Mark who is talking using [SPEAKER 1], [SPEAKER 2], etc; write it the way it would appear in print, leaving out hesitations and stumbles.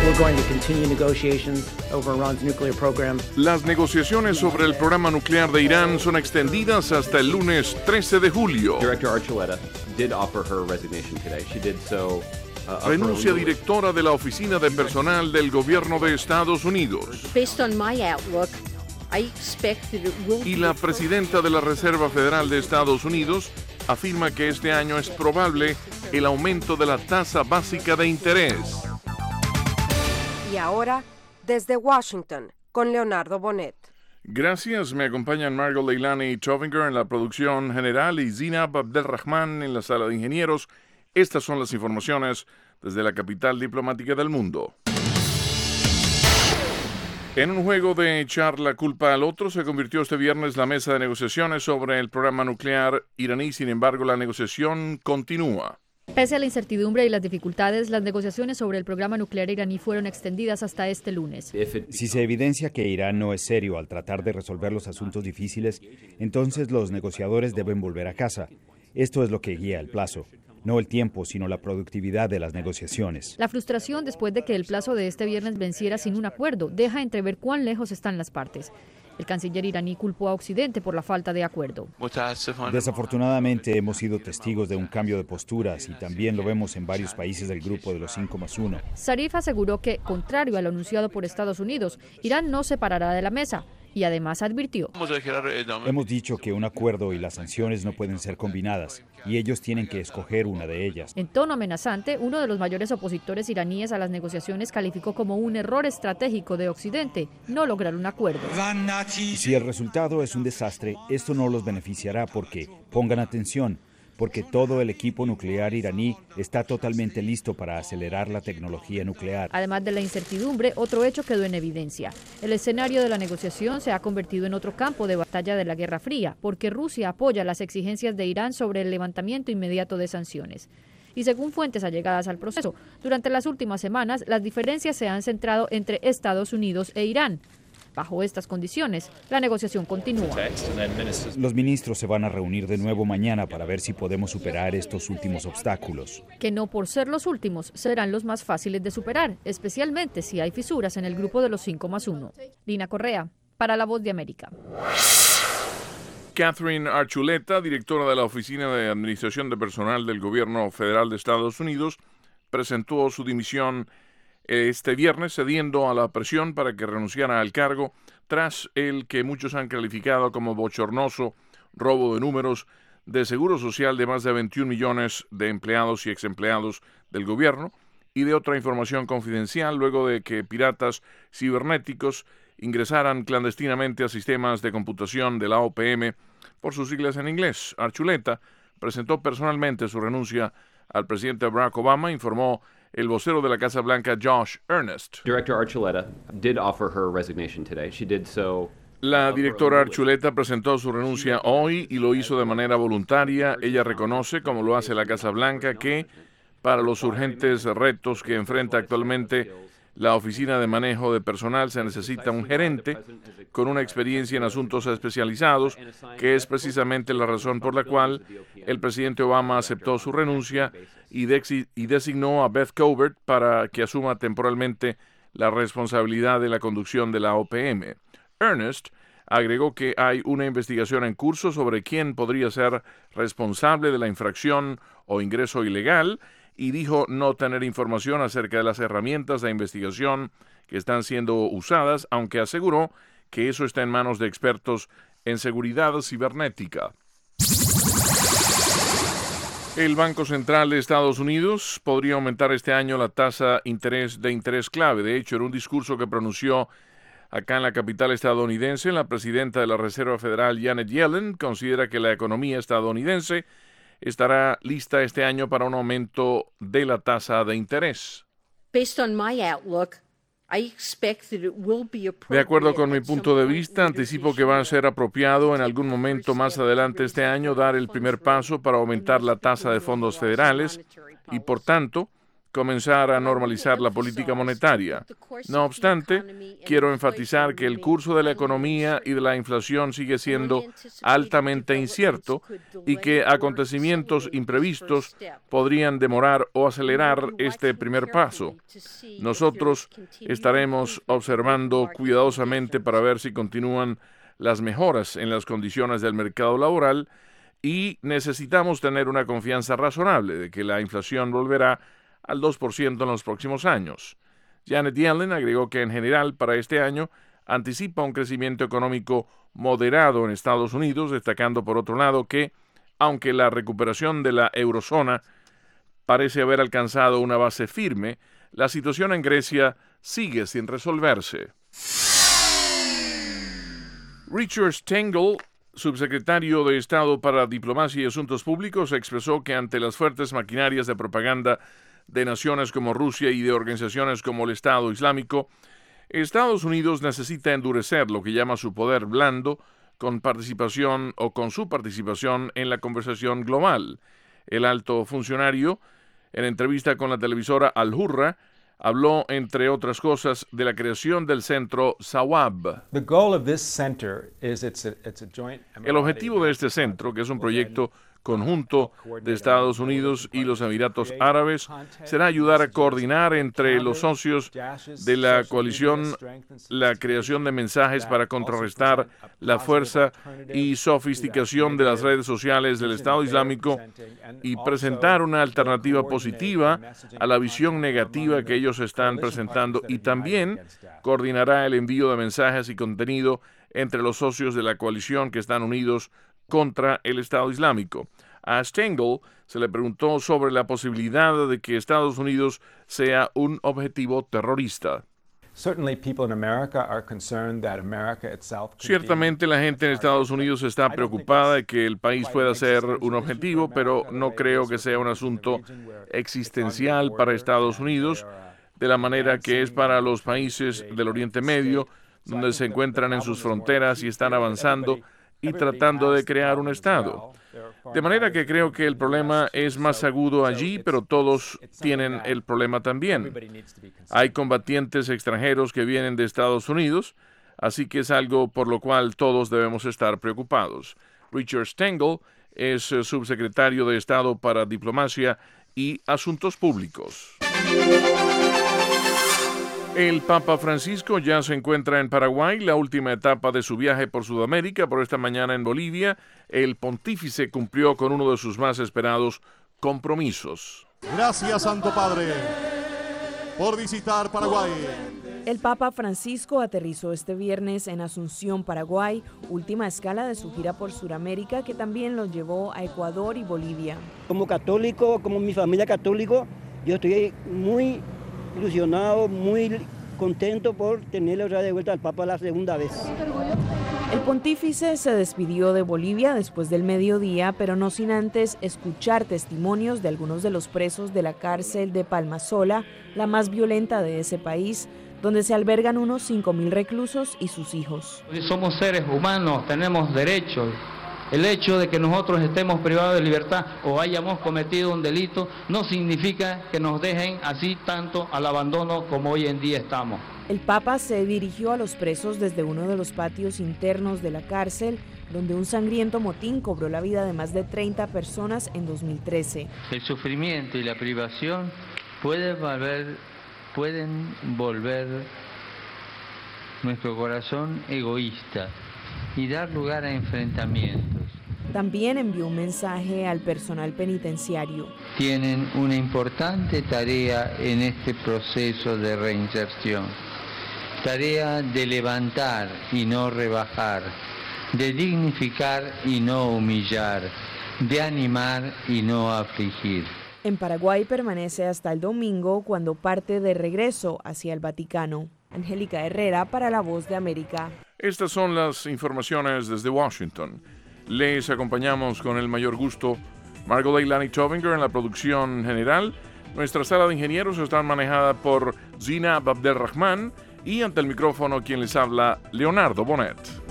[SPEAKER 1] We're going to continue negotiations over Iran's nuclear program.
[SPEAKER 2] Las negociaciones sobre el programa nuclear de Irán son extendidas hasta el lunes 13 de julio.
[SPEAKER 3] Director Archuleta did offer her resignation today. She did so.
[SPEAKER 2] Renuncia directora de la Oficina de Personal del Gobierno de Estados Unidos.
[SPEAKER 4] Based on my outlook, I expect that it will
[SPEAKER 2] Y la presidenta de la Reserva Federal de Estados Unidos afirma que este año es probable el aumento de la tasa básica de interés.
[SPEAKER 5] Y ahora, desde Washington, con Leonardo Bonet.
[SPEAKER 2] Gracias, me acompañan Margot Leilani Tovinger en la producción general y Zinab Abdelrahman en la sala de ingenieros. Estas son las informaciones desde la capital diplomática del mundo. En un juego de echar la culpa al otro, se convirtió este viernes la mesa de negociaciones sobre el programa nuclear iraní. Sin embargo, la negociación continúa.
[SPEAKER 6] Pese a la incertidumbre y las dificultades, las negociaciones sobre el programa nuclear iraní fueron extendidas hasta este lunes.
[SPEAKER 7] Si se evidencia que Irán no es serio al tratar de resolver los asuntos difíciles, entonces los negociadores deben volver a casa. Esto es lo que guía el plazo. No el tiempo, sino la productividad de las negociaciones.
[SPEAKER 6] La frustración después de que el plazo de este viernes venciera sin un acuerdo deja entrever cuán lejos están las partes. El canciller iraní culpó a Occidente por la falta de acuerdo.
[SPEAKER 7] Desafortunadamente hemos sido testigos de un cambio de posturas y también lo vemos en varios países del grupo de los 5+1.
[SPEAKER 6] Zarif aseguró que, contrario a lo anunciado por Estados Unidos, Irán no se parará de la mesa. Y además advirtió:
[SPEAKER 7] hemos dicho que un acuerdo y las sanciones no pueden ser combinadas, y ellos tienen que escoger una de ellas.
[SPEAKER 6] En tono amenazante, uno de los mayores opositores iraníes a las negociaciones calificó como un error estratégico de Occidente no lograr un acuerdo.
[SPEAKER 7] Si el resultado es un desastre, esto no los beneficiará porque, pongan atención, porque todo el equipo nuclear iraní está totalmente listo para acelerar la tecnología nuclear.
[SPEAKER 6] Además de la incertidumbre, otro hecho quedó en evidencia. El escenario de la negociación se ha convertido en otro campo de batalla de la Guerra Fría, porque Rusia apoya las exigencias de Irán sobre el levantamiento inmediato de sanciones. Y según fuentes allegadas al proceso, durante las últimas semanas, las diferencias se han centrado entre Estados Unidos e Irán. Bajo estas condiciones, la negociación continúa.
[SPEAKER 7] Los ministros se van a reunir de nuevo mañana para ver si podemos superar estos últimos obstáculos.
[SPEAKER 6] Que no por ser los últimos, serán los más fáciles de superar, especialmente si hay fisuras en el grupo de los 5+1. Lina Correa, para La Voz de América.
[SPEAKER 2] Catherine Archuleta, directora de la Oficina de Administración de Personal del Gobierno Federal de Estados Unidos, presentó su dimisión este viernes, cediendo a la presión para que renunciara al cargo tras el que muchos han calificado como bochornoso robo de números de seguro social de más de 21 millones de empleados y exempleados del gobierno y de otra información confidencial luego de que piratas cibernéticos ingresaran clandestinamente a sistemas de computación de la OPM, por sus siglas en inglés. Archuleta presentó personalmente su renuncia al presidente Barack Obama, informó el vocero de la Casa Blanca, Josh Earnest.
[SPEAKER 3] Director Archuleta did offer her resignation today. She did so.
[SPEAKER 2] La directora Archuleta presentó su renuncia hoy y lo hizo de manera voluntaria. Ella reconoce, como lo hace la Casa Blanca, que para los urgentes retos que enfrenta actualmente la Oficina de Manejo de Personal se necesita un gerente con una experiencia en asuntos especializados, que es precisamente la razón por la cual el presidente Obama aceptó su renuncia y designó a Beth Covert para que asuma temporalmente la responsabilidad de la conducción de la OPM. Earnest agregó que hay una investigación en curso sobre quién podría ser responsable de la infracción o ingreso ilegal y dijo no tener información acerca de las herramientas de investigación que están siendo usadas, aunque aseguró que eso está en manos de expertos en seguridad cibernética. El Banco Central de Estados Unidos podría aumentar este año la tasa de interés clave. De hecho, en un discurso que pronunció acá en la capital estadounidense, la presidenta de la Reserva Federal, Janet Yellen, considera que la economía estadounidense estará lista este año para un aumento de la tasa de interés.
[SPEAKER 4] Based on my outlook, I expect that it will be appropriate.
[SPEAKER 2] De acuerdo con mi punto de vista, anticipo que va a ser apropiado en algún momento más adelante este año dar el primer paso para aumentar la tasa de fondos federales y, por tanto, comenzar a normalizar la política monetaria. No obstante, quiero enfatizar que el curso de la economía y de la inflación sigue siendo altamente incierto y que acontecimientos imprevistos podrían demorar o acelerar este primer paso. Nosotros estaremos observando cuidadosamente para ver si continúan las mejoras en las condiciones del mercado laboral y necesitamos tener una confianza razonable de que la inflación volverá al 2% en los próximos años. Janet Yellen agregó que en general para este año anticipa un crecimiento económico moderado en Estados Unidos, destacando por otro lado que, aunque la recuperación de la eurozona parece haber alcanzado una base firme, la situación en Grecia sigue sin resolverse. Richard Stengel, subsecretario de Estado para Diplomacia y Asuntos Públicos, expresó que ante las fuertes maquinarias de propaganda de naciones como Rusia y de organizaciones como el Estado Islámico, Estados Unidos necesita endurecer lo que llama su poder blando con su participación en la conversación global. El alto funcionario, en entrevista con la televisora Al Hurra, habló, entre otras cosas, de la creación del centro Sawab. El objetivo de este centro, que es un proyecto conjunto de Estados Unidos y los Emiratos Árabes, será ayudar a coordinar entre los socios de la coalición la creación de mensajes para contrarrestar la fuerza y sofisticación de las redes sociales del Estado Islámico y presentar una alternativa positiva a la visión negativa que ellos están presentando, y también coordinará el envío de mensajes y contenido entre los socios de la coalición que están unidos contra el Estado Islámico. A Stengel se le preguntó sobre la posibilidad de que Estados Unidos sea un objetivo terrorista. Ciertamente la gente en Estados Unidos está preocupada de que el país pueda ser un objetivo, pero no creo que sea un asunto existencial para Estados Unidos, de la manera que es para los países del Oriente Medio, donde se encuentran en sus fronteras y están avanzando y tratando de crear un Estado. De manera que creo que el problema es más agudo allí, pero todos tienen el problema también. Hay combatientes extranjeros que vienen de Estados Unidos, así que es algo por lo cual todos debemos estar preocupados. Richard Stengel es subsecretario de Estado para Diplomacia y Asuntos Públicos. El Papa Francisco ya se encuentra en Paraguay, la última etapa de su viaje por Sudamérica. Por esta mañana en Bolivia, el pontífice cumplió con uno de sus más esperados compromisos.
[SPEAKER 8] Gracias, Santo Padre, por visitar Paraguay.
[SPEAKER 9] El Papa Francisco aterrizó este viernes en Asunción, Paraguay, última escala de su gira por Sudamérica, que también lo llevó a Ecuador y Bolivia.
[SPEAKER 10] Como católico, como mi familia católico, yo estoy muy ilusionado, muy contento por tenerle otra vez de vuelta al Papa la segunda vez.
[SPEAKER 9] El pontífice se despidió de Bolivia después del mediodía, pero no sin antes escuchar testimonios de algunos de los presos de la cárcel de Palmasola, la más violenta de ese país, donde se albergan unos 5.000 reclusos y sus hijos.
[SPEAKER 11] Somos seres humanos, tenemos derechos. El hecho de que nosotros estemos privados de libertad o hayamos cometido un delito no significa que nos dejen así tanto al abandono como hoy en día estamos.
[SPEAKER 9] El Papa se dirigió a los presos desde uno de los patios internos de la cárcel, donde un sangriento motín cobró la vida de más de 30 personas en 2013.
[SPEAKER 11] El sufrimiento y la privación pueden volver nuestro corazón egoísta y dar lugar a enfrentamientos.
[SPEAKER 9] También envió un mensaje al personal penitenciario.
[SPEAKER 11] Tienen una importante tarea en este proceso de reinserción. Tarea de levantar y no rebajar, de dignificar y no humillar, de animar y no afligir.
[SPEAKER 9] En Paraguay permanece hasta el domingo, cuando parte de regreso hacia el Vaticano. Angélica Herrera para La Voz de América.
[SPEAKER 2] Estas son las informaciones desde Washington. Les acompañamos con el mayor gusto Margot Leilani Tovinger en la producción general. Nuestra sala de ingenieros está manejada por Zina Abdelrahman y ante el micrófono quien les habla, Leonardo Bonet.